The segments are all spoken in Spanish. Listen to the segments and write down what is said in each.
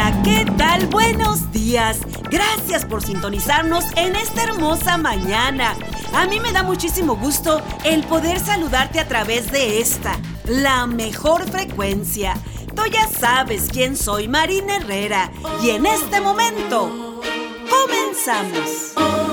Hola, ¿qué tal? Buenos días. Gracias por sintonizarnos en esta hermosa mañana. A mí me da muchísimo gusto el poder saludarte a través de esta, la mejor frecuencia. Tú ya sabes quién soy, Marina Herrera. Y en este momento, comenzamos.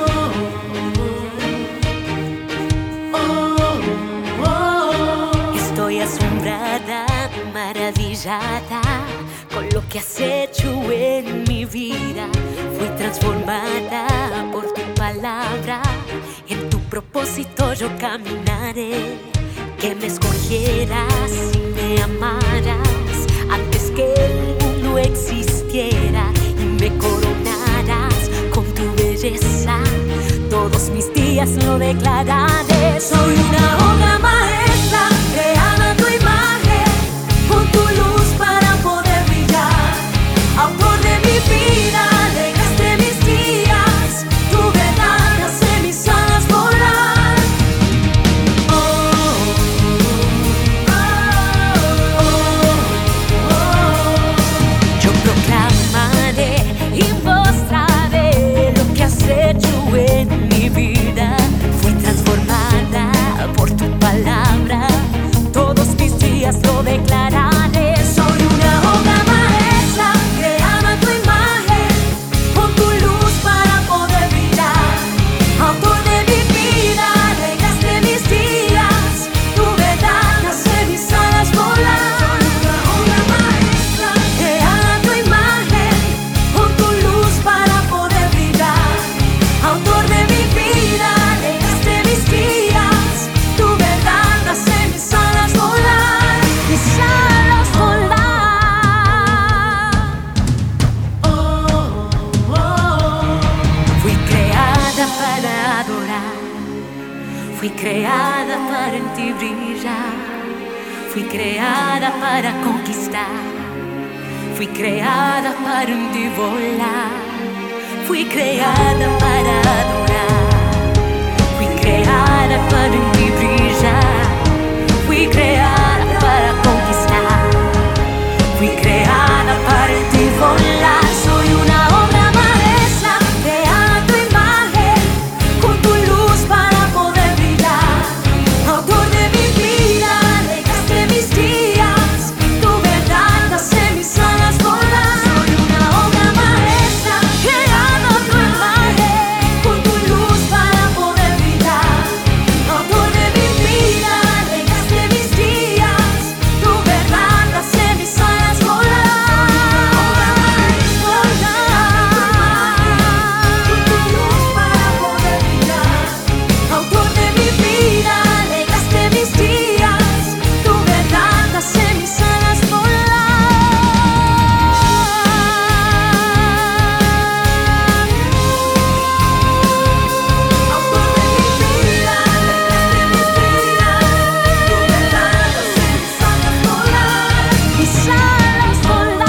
Estoy asombrada, maravillada con lo que has hecho en mi vida. Fui transformada por tu palabra. En tu propósito yo caminaré. Que me escogieras y me amaras antes que el mundo existiera y me coronaras con tu belleza. Todos mis días lo declararé. Soy una obra maestra creada a tu imagen, con tu luz para poder brillar. Autor de mi vida, alegraste mis días. Tu verdad hace mis alas volar. Yo proclamaré y mostraré lo que has hecho en mi vida. Fui transformada por tu palabra. Todos mis días lo declararé. Soy una obra maestra creada a tu imagen, con tu luz para poder brillar. Autor de mi vida, alegraste mis días. Tu verdad hace mis alas volar. Una obra maestra creada a tu imagen, con tu luz para poder brillar. Autor de mi vida, alegraste mis días. Tu verdad hace mis alas volar. Mis alas volar. Fui creada para adorar. Fui creada para en ti brillar. Fui creada para conquistar. Fui creada para en ti volar. Fui creada para adorar. Fui creada para en ti brillar. Fui creada para conquistar. Fui creada para en ti volar. Soy una obra maestra creada a tu imagen, con tu luz para poder brillar. Autor de mi vida, alegraste mis días. Tu verdad hace mis alas volar. Soy una obra maestra creada a tu imagen, con tu luz para poder brillar. Autor de mi vida, alegraste mis días. Tu verdad hace mis alas volar. Con tu luz para poder brillar. Autor de mi vida, alegraste mis días. Tu verdad hace mis alas volar. Autor de mi vida, alegraste mis días. Tu verdad hace mis alas volar. Mis alas volar.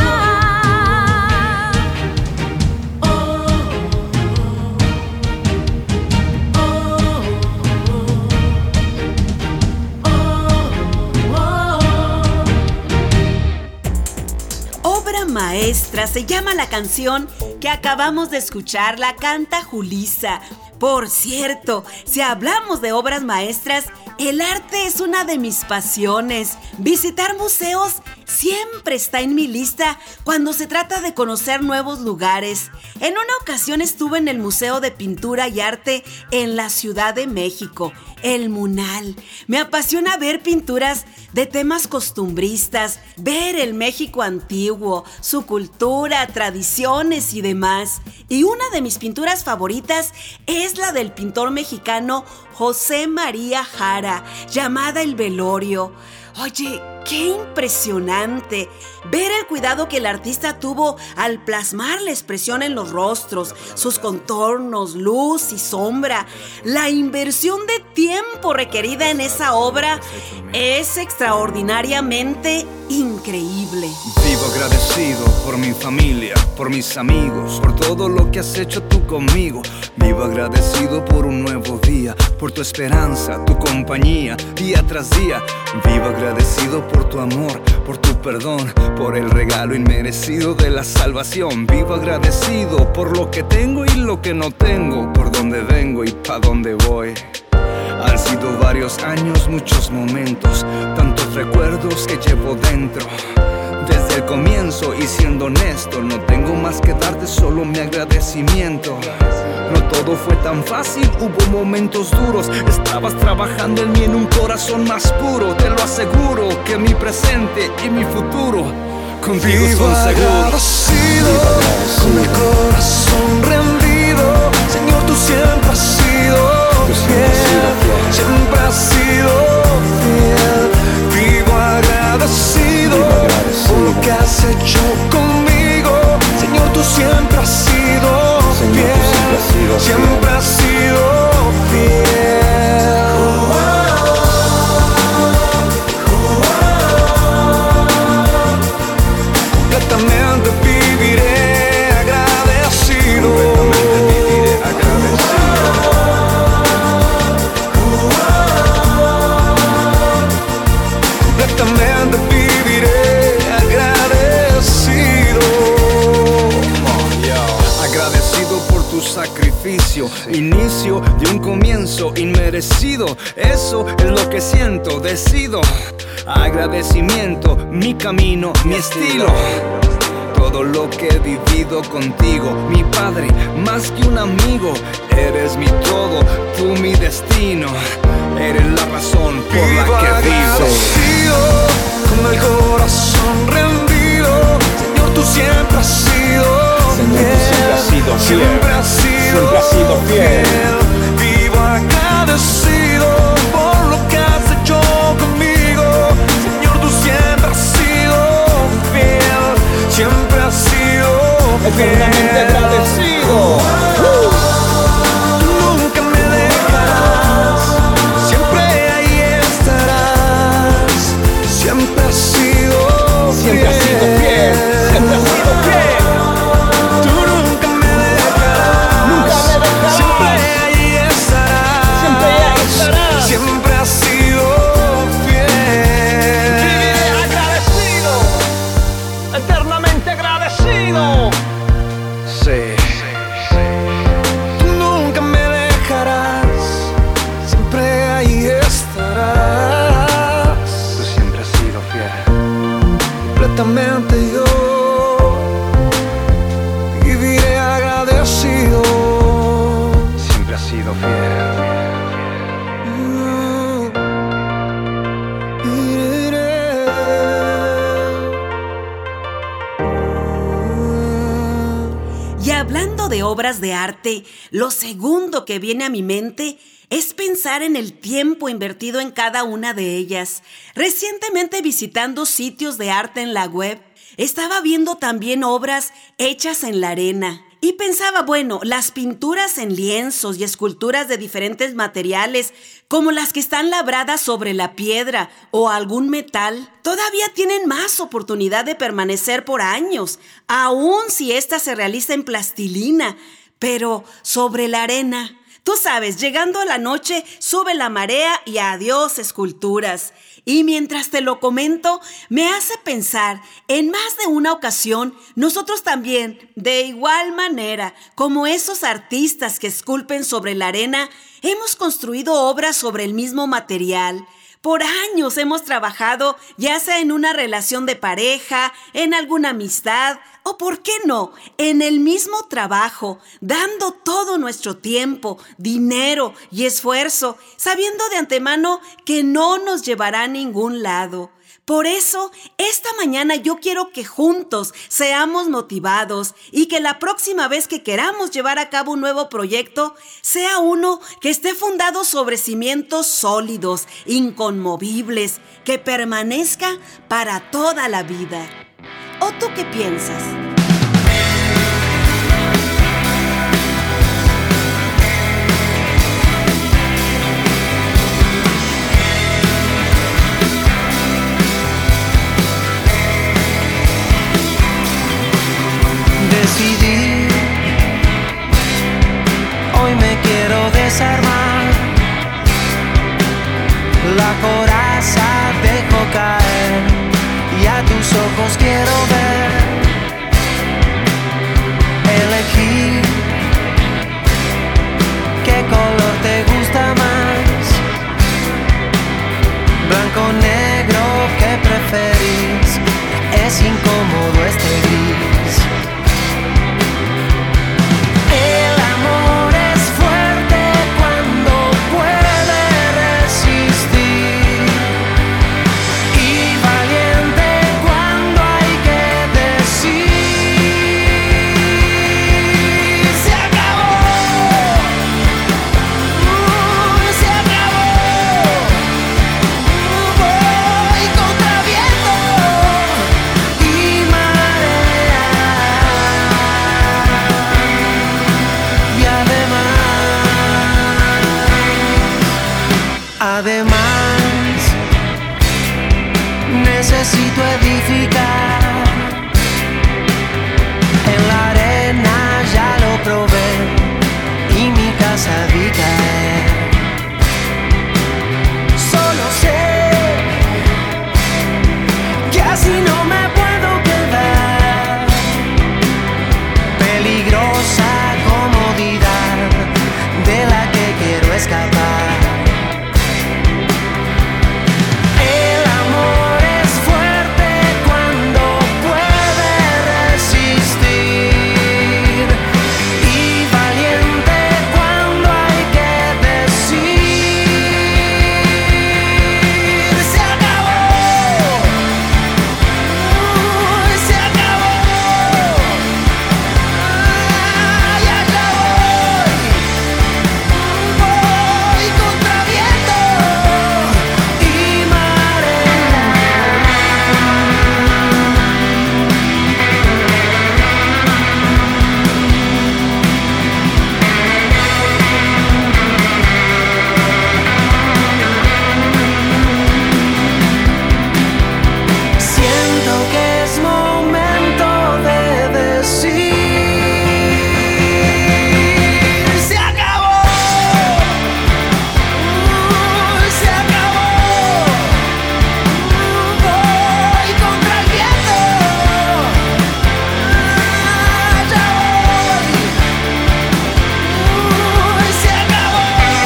Obra maestra se llama la canción que acabamos de escuchar, la canta Julissa. Por cierto, si hablamos de obras maestras, el arte es una de mis pasiones. Visitar museos siempre está en mi lista cuando se trata de conocer nuevos lugares. En una ocasión estuve en el Museo de Pintura y Arte en la Ciudad de México, el MUNAL. Me apasiona ver pinturas de temas costumbristas, ver el México antiguo, su cultura, tradiciones y demás. Y una de mis pinturas favoritas es la del pintor mexicano José María Jara, llamada El Velorio. Oye, qué impresionante ver el cuidado que el artista tuvo al plasmar la expresión en los rostros, sus contornos, luz y sombra, la inversión de tiempo requerida en esa obra es extraordinariamente increíble. Vivo agradecido por mi familia, por mis amigos, por todo lo que has hecho tú conmigo. Vivo agradecido por un nuevo día, por tu esperanza, tu compañía, día tras día. Vivo agradecido por tu amor, por tu perdón, por el regalo inmerecido de la salvación. Vivo agradecido por lo que tengo y lo que no tengo, por dónde vengo y pa' dónde voy. Han sido varios años, muchos momentos, tantos recuerdos que llevo dentro. Desde el comienzo y siendo honesto, no tengo más que darte, solo mi agradecimiento. No todo fue tan fácil, hubo momentos duros. Estabas trabajando en mí en un corazón más puro. Te lo aseguro que mi presente y mi futuro contigo son seguros. Con el corazón rendido, Señor, tú siempre has sido fiel, siempre has sido fiel. Vivo agradecido por lo que has hecho conmigo, Señor, tú siempre has sido fiel, siempre has sido fiel. Completamente viviré agradecido. Completamente viviré agradecido. Agradecido por tu sacrificio, inicio de un comienzo inmerecido. Eso es lo que siento, decido. Agradecimiento, mi camino, mi estilo. Todo lo que he vivido contigo, mi padre, más que un amigo. Eres mi todo, tú mi destino. Eres la razón por la que vivo. Con el corazón rendido, Señor, tú siempre has sido fiel, siempre has sido fiel. Vivo agradecido por lo que has hecho conmigo, Señor, tú siempre has sido fiel, siempre has sido eternamente agradecido. Tú nunca me dejarás, siempre ahí estarás, siempre has sido fiel, Siempre has sido fiel, siempre has sido fiel. Tú nunca me dejarás, siempre ahí estarás, siempre has sido fiel. Viviré agradecido, eternamente agradecido. Sí. Tú nunca me dejarás, siempre ahí estarás. Tú siempre has sido fiel. Completamente yo viviré agradecido. Siempre has sido fiel. Y hablando de obras de arte, lo segundo que viene a mi mente es pensar en el tiempo invertido en cada una de ellas. Recientemente, visitando sitios de arte en la web, estaba viendo también obras hechas en la arena. Y pensaba, bueno, las pinturas en lienzos y esculturas de diferentes materiales, como las que están labradas sobre la piedra o algún metal, todavía tienen más oportunidad de permanecer por años, aun si ésta se realiza en plastilina. Pero sobre la arena, tú sabes, llegando a la noche, sube la marea y adiós esculturas. Y mientras te lo comento, me hace pensar, en más de una ocasión, nosotros también, de igual manera, como esos artistas que esculpen sobre la arena, hemos construido obras sobre el mismo material. Por años hemos trabajado, ya sea en una relación de pareja, en alguna amistad, o por qué no, en el mismo trabajo, dando todo nuestro tiempo, dinero y esfuerzo, sabiendo de antemano que no nos llevará a ningún lado. Por eso, esta mañana yo quiero que juntos seamos motivados y que la próxima vez que queramos llevar a cabo un nuevo proyecto, sea uno que esté fundado sobre cimientos sólidos, inconmovibles, que permanezca para toda la vida. ¿O tú qué piensas? necesito edificar. En la arena ya lo probé y mi casa vi caer. Solo sé que así no me puedo quedar. Peligrosa comodidad de la que quiero escapar. El amor es fuerte cuando puede resistir y valiente cuando hay que decir se acabó, se acabó, y allá voy contra viento y marea. Siento que es momento de decir se acabó, se acabó, voy contra el viento, allá voy, se acabó,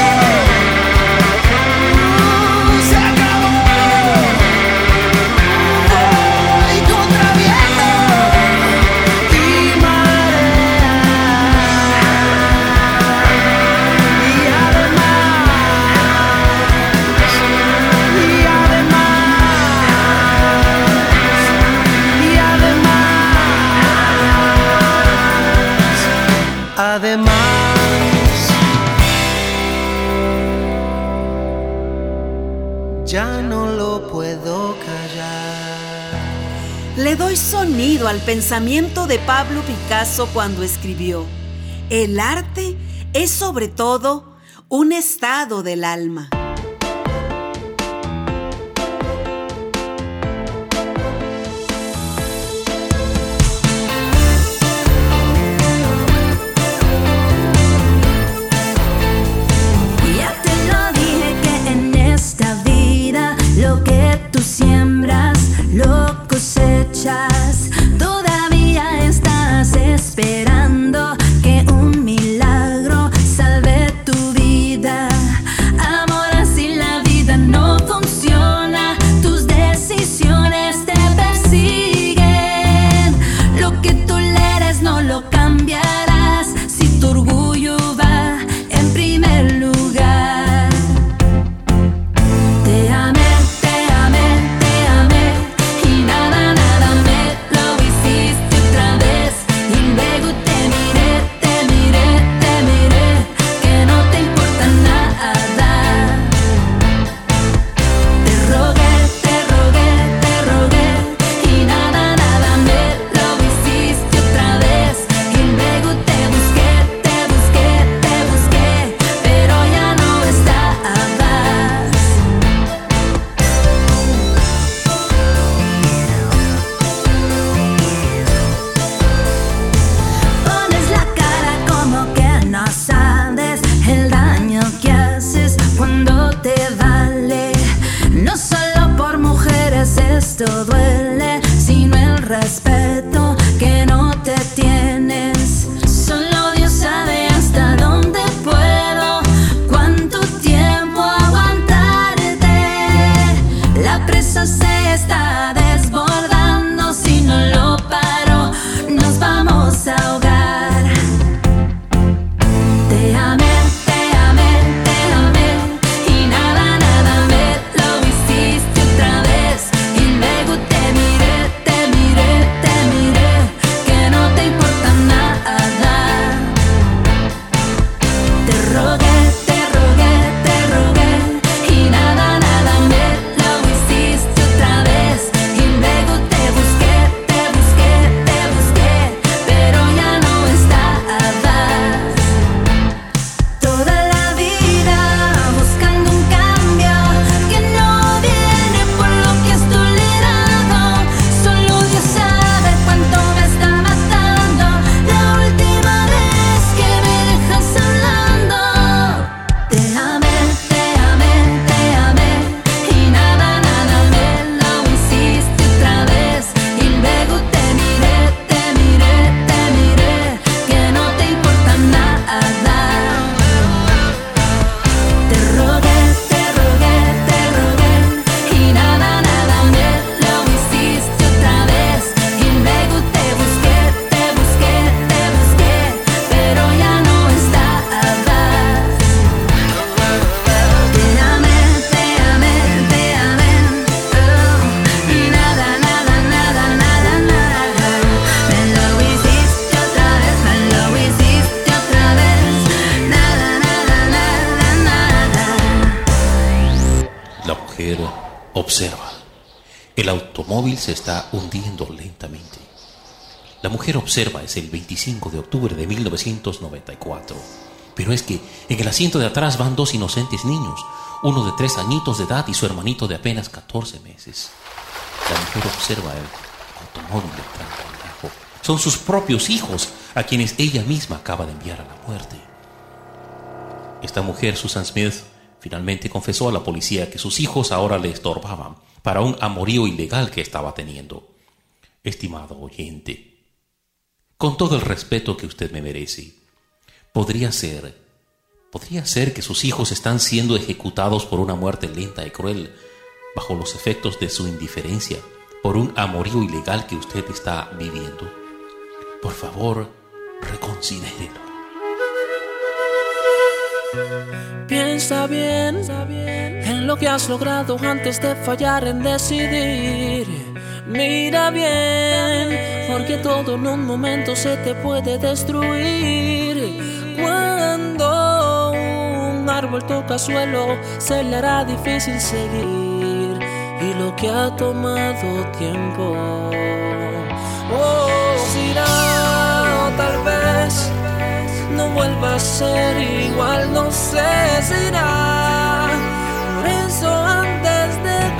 se acabó. Voy contra viento y marea. Y además, ya no lo puedo callar. Le doy sonido al pensamiento de Pablo Picasso cuando escribió: el arte es sobre todo un estado del alma. Ya te lo dije que en esta vida lo que tú siembras lo cosechas. Todavía estás esperando que un milagro salve tu vida. Amor, así la vida no funciona. Tus decisiones te persiguen. Lo que tú lees no lo cambiarás si tu orgullo va en primer lugar. Te amé, te amé, te amé y nada, nada me lo hiciste otra vez. Y luego te miré, te miré, te miré, que no te importa nada. Te rogué, te rogué, te rogué y nada, nada me lo hiciste otra vez. Y luego te busqué, te busqué, te busqué, pero ya no estabas. Pones la cara como que no sabes el daño que haces cuando te vale. No solo por mujeres esto duele, sino el respeto que no te tienes. Solo Dios sabe hasta dónde puedo, cuánto tiempo aguantarte. La presa se está desbordando, si no lo paro, nos vamos a ahogar. Te amé, te amé, te amé y nada, nada me lo hiciste otra vez. Y luego te miré, te miré, te miré, que observa. El automóvil se está hundiendo lentamente. La mujer observa, es el 25 de octubre de 1994. Pero es que en el asiento de atrás van 2 inocentes niños, uno de 3 añitos de edad y su hermanito de apenas 14 meses. La mujer observa el automóvil entrando al lago. Son sus propios hijos a quienes ella misma acaba de enviar a la muerte. Esta mujer, Susan Smith, finalmente confesó a la policía que sus hijos ahora le estorbaban para un amorío ilegal que estaba teniendo. Estimado oyente, con todo el respeto que usted me merece, podría ser que sus hijos están siendo ejecutados por una muerte lenta y cruel, bajo los efectos de su indiferencia, por un amorío ilegal que usted está viviendo. Por favor, reconsidérelo. Piensa bien en lo que has logrado antes de fallar en decidir. Mira bien, porque todo en un momento se te puede destruir. Cuando un árbol toca suelo, se le hará difícil seguir. Y lo que ha tomado tiempo, será, o tal vez no vuelva a ser igual, no sé, será. Por eso antes de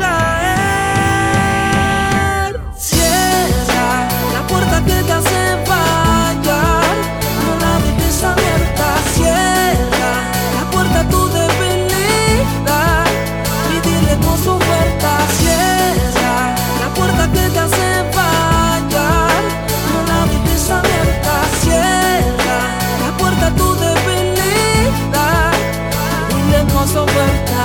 caer, cierra la puerta que te hace fallar, no la dejes abierta. Cierra la puerta a tu debilidad y dile con su oferta. Cierra la puerta que te hace fallar, no la dejes abierta. Cierra la puerta a tu debilidad y dile con su oferta.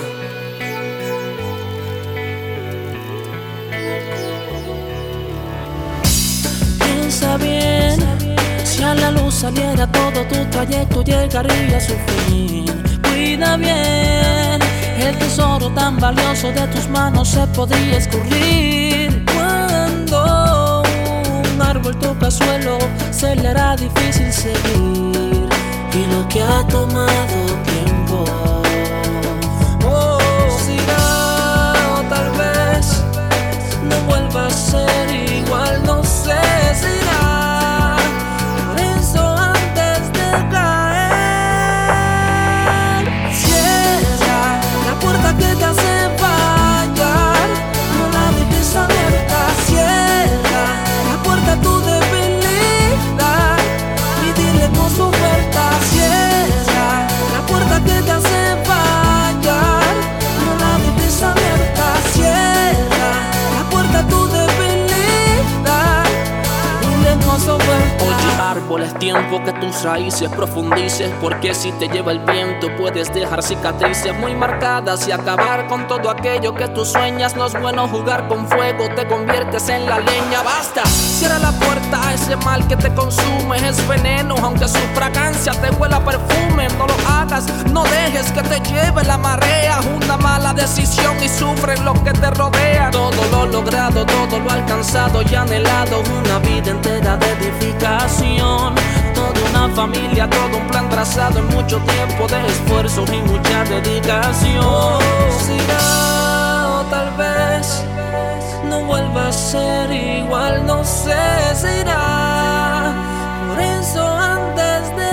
Piensa bien, si a la luz saliera todo tu trayecto llegaría a su fin. Cuida bien, el tesoro tan valioso de tus manos se podría escurrir. Cuando un árbol toca suelo, se le hará difícil seguir. Y lo que ha tomado tiempo, será, o tal vez no vuelva a ser igual, no sé, será. Por eso antes de caer, cierra la puerta que te hace fallar, no la dejes abierta. Cierra la puerta a tu debilidad y dile con su oferta. Cierra la puerta que te hace fallar, no la dejes abierta. Cierra la puerta a tu debilidad y dile con su oferta. Oye árbol, es tiempo que tus raíces profundices, porque si te lleva el viento puedes dejar cicatrices muy marcadas y acabar con todo aquello que tú sueñas. No es bueno jugar con fuego, te conviertes en la leña. Basta, cierra la puerta a ese mal que te consume. Es veneno, aunque su fragancia te huela a perfume. No lo hagas, no dejes que te lleve la marea. Una mala decisión y sufren los que te rodean. Todo lo logrado, todo lo alcanzado y anhelado, una vida entera de edificación, toda una familia, todo un plan trazado en mucho tiempo de esfuerzo y mucha dedicación. Será, o tal vez no vuelva a ser igual, no sé, será. Por eso antes de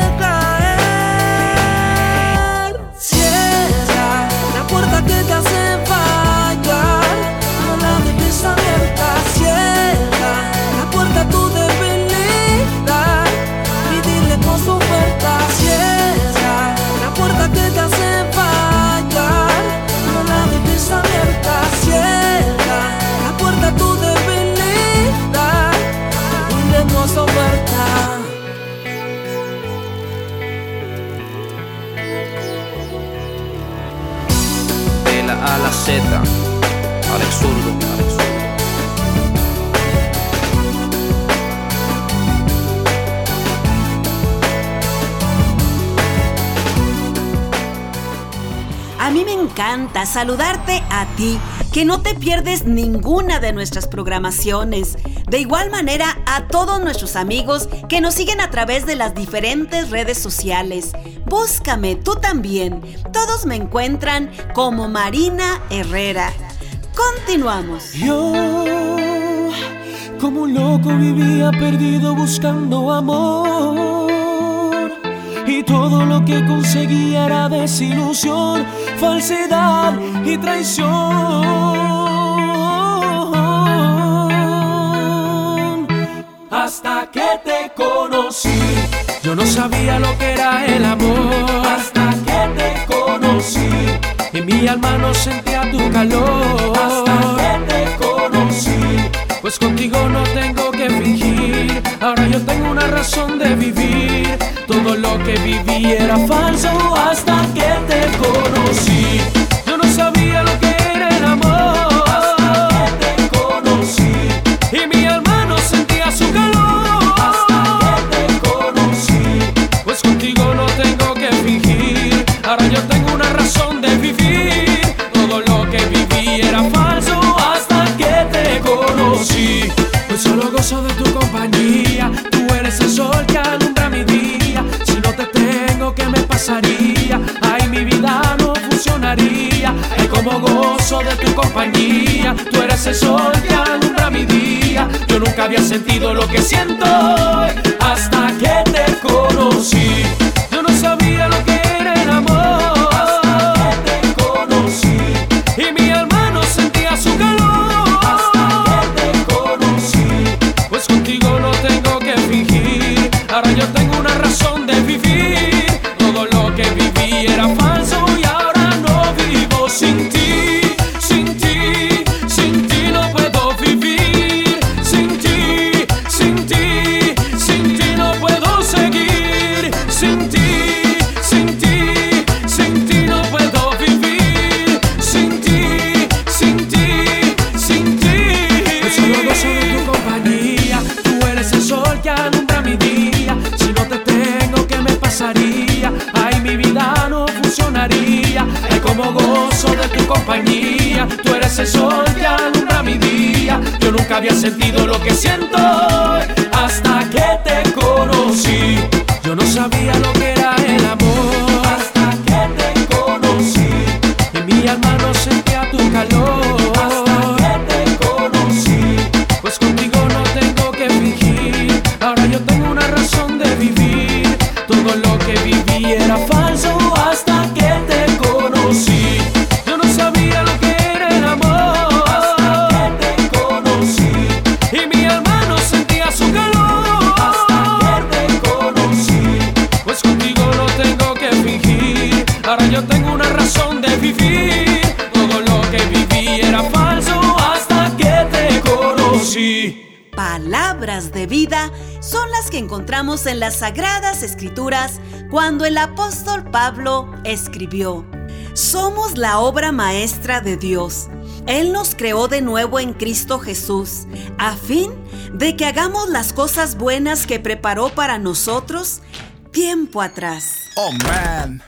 caer, cierra la puerta que te hace fallar, no la dejes abierta. Cierra la puerta a tu debilidad y dile con su oferta. Cierra la puerta que te hace fallar, no la dejes abierta. Cierra la puerta a tu debilidad y dile con su oferta. De la A a la Z, Alex Zurdo. A mí me encanta saludarte a ti, que no te pierdes ninguna de nuestras programaciones. De igual manera a todos nuestros amigos que nos siguen a través de las diferentes redes sociales. Búscame tú también. Todos me encuentran como Marina Herrera. Continuamos. Yo, como un loco, vivía perdido buscando amor, y todo lo que conseguía era desilusión, falsedad y traición. Hasta que te conocí, yo no sabía lo que era el amor. Hasta que te conocí, y mi alma no sentía tu calor. Hasta que te conocí, pues contigo no tengo que fingir. Ahora yo tengo una razón de vivir. Todo lo que viví era falso hasta que te conocí. Yo no sabía lo que era el amor. Hasta que te conocí, y mi alma no sentía su calor. Hasta que te conocí, pues contigo no tengo que fingir. Ahora yo tengo una razón de vivir. Todo lo que viví era falso hasta que te conocí. Hoy solo gozo de tu compañía. Tú eres el sol que alumbra mi día. Si no te tengo, ¿qué me pasaría? Ay, mi vida no funcionaría. Ay, como gozo de tu compañía. Tú eres el sol que alumbra mi día. Yo nunca había sentido lo que siento hasta que te conocí. Yo no sabía lo que era el amor hasta que te conocí, y mi alma no sentía su calor. Hasta que te conocí, pues contigo no tengo que fingir. Ahora yo tengo una razón de vivir. Todo lo que viví era falso y ahora no vivo sin ti. Sin ti, sin ti no puedo vivir. Sin ti, sin ti, sin ti no puedo seguir. Sin ti, sin ti, sin ti no puedo vivir. Sin ti, sin ti, sin ti. Yo solo gozo de tu compañía. Tú eres el sol que alumbra mi día. Si no te tengo, ¿qué me pasaría? Ay, mi vida no funcionaría. Ay, como gozo de tu compañía. Tú eres el sol que alumbra mi día. Yo nunca había sentido lo que siento hasta que te conocí. Yo no sabía lo que era el amor hasta que te conocí, y mi alma no sentía tu calor. Hasta que te conocí, pues contigo no tengo que fingir. Ahora yo tengo una razón de vivir. Todo lo que viví era falso hasta que te conocí. Yo no sabía lo que era el amor hasta que te conocí, y mi alma no sentía su calor. Hasta que te conocí, pues contigo no tengo que fingir. Ahora yo tengo una razón de vivir. Todo lo que viví era falso hasta que te conocí. Palabras de vida son las que encontramos en las Sagradas Escrituras cuando el apóstol Pablo escribió: somos la obra maestra de Dios. Él nos creó de nuevo en Cristo Jesús, a fin de que hagamos las cosas buenas que preparó para nosotros tiempo atrás. Oh, man.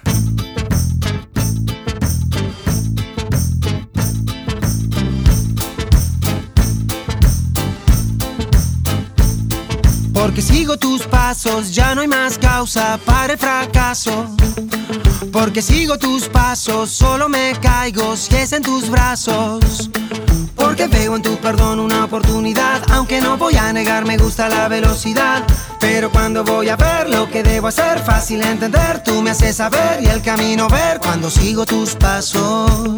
Porque sigo tus pasos, ya no hay más causa para el fracaso. Porque sigo tus pasos, solo me caigo si es en tus brazos. Porque veo en tu perdón una oportunidad, aunque no voy a negar, me gusta la velocidad. Pero cuando voy a ver lo que debo hacer, fácil entender, tú me haces saber y el camino ver cuando sigo tus pasos.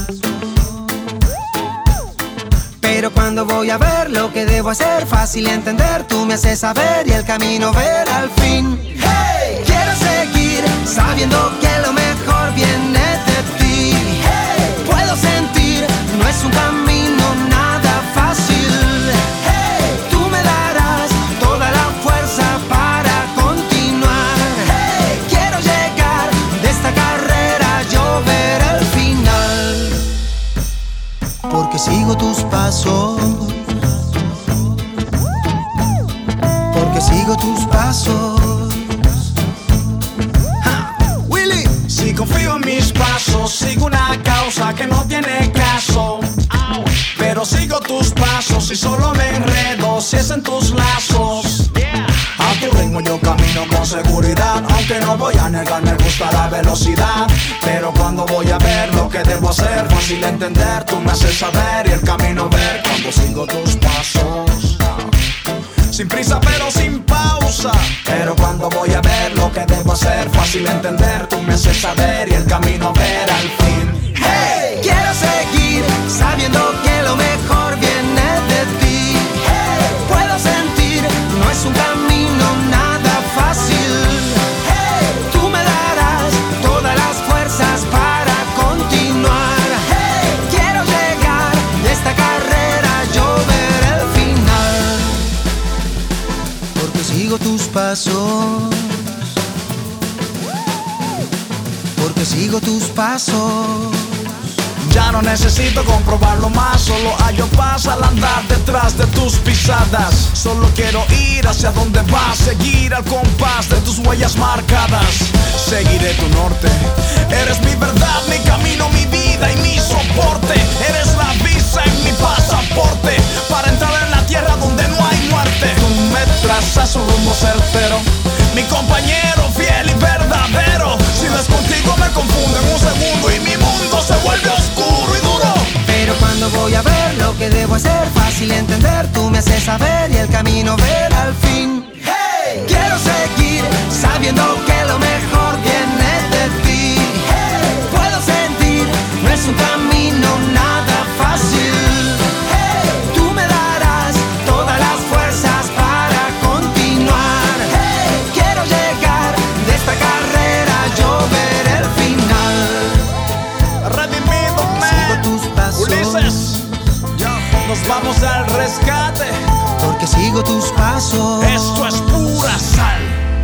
Pero cuando voy a ver lo que debo hacer, fácil entender, tú me haces saber y el camino ver al fin. Hey, quiero seguir sabiendo que lo mejor viene de ti. Hey, puedo sentir, no es un camino nada fácil. Hey, tú me darás toda la fuerza para continuar. Hey, quiero llegar de esta carrera, yo ver el final. Porque sigo tus pasos. Porque sigo tus pasos. Willy, si confío en mis pasos, sigo una causa que no tiene caso. Pero sigo tus pasos y solo me enredo si es en tus lazos. A tu ritmo yo camino con seguridad, aunque no voy a negar, me gusta la velocidad. Pero cuando voy a ver lo que debo hacer, fácil entender, tú me haces saber y el camino ver. Cuando sigo tus pasos, sin prisa pero sin pausa. Pero cuando voy a ver lo que debo hacer, fácil entender, tú me haces saber y el camino ver al fin. Hey, quiero seguir sabiendo que lo mejor viene de ti. Hey, puedo sentir, no es un camino nada fácil. Hey, tú me darás todas las fuerzas para continuar. Hey, quiero llegar de esta carrera, yo ver el final. Porque sigo tus pasos. Porque sigo tus pasos. Ya no necesito comprobarlo más, solo hallo paz al andar detrás de tus pisadas. Solo quiero ir hacia donde vas, seguir al compás de tus huellas marcadas. Seguiré tu norte, eres mi verdad, mi camino, mi vida y mi soporte. Eres la visa en mi pasaporte, para entrar en la tierra donde no hay muerte. Tú me trazas un rumbo certero, mi compañero fiel y verdadero. Si no es contigo me confundo en un segundo y mi mundo se vuelve oscuro y duro. Pero cuando voy a ver lo que debo hacer, fácil entender, tú me haces saber y el camino ver al fin. Hey, quiero seguir sabiendo que lo mejor viene de ti. Hey, puedo sentir, no es un camino nada fácil. Hey, tú me darás todas las fuerzas para continuar. Hey, quiero llegar de esta carrera, yo ver el final. Redimido, Sigo tus pasos. Ulises, nos vamos al rescate. Porque sigo tus pasos. Esto es pura sal.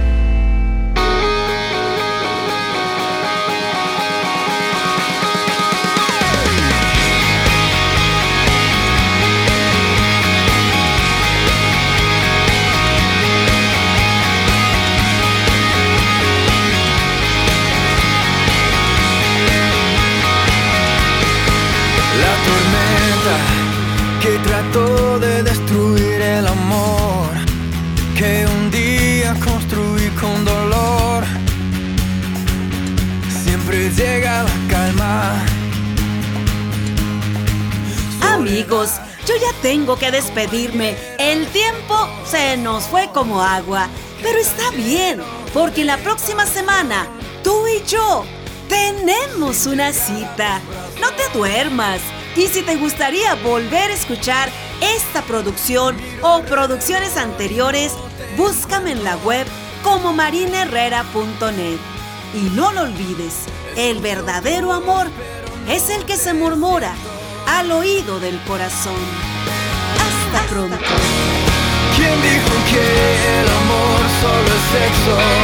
La tormenta que trató de destruir el amor que un día construí con dolor, siempre llega la calma. Amigos, yo ya tengo que despedirme. El tiempo se nos fue como agua, pero está bien, porque la próxima semana tú y yo tenemos una cita. No te duermas. Y si te gustaría volver a escuchar esta producción o producciones anteriores, búscame en la web como marineherrera.net. Y no lo olvides, el verdadero amor es el que se murmura al oído del corazón. Hasta pronto. ¿Quién dijo que el amor solo es sexo?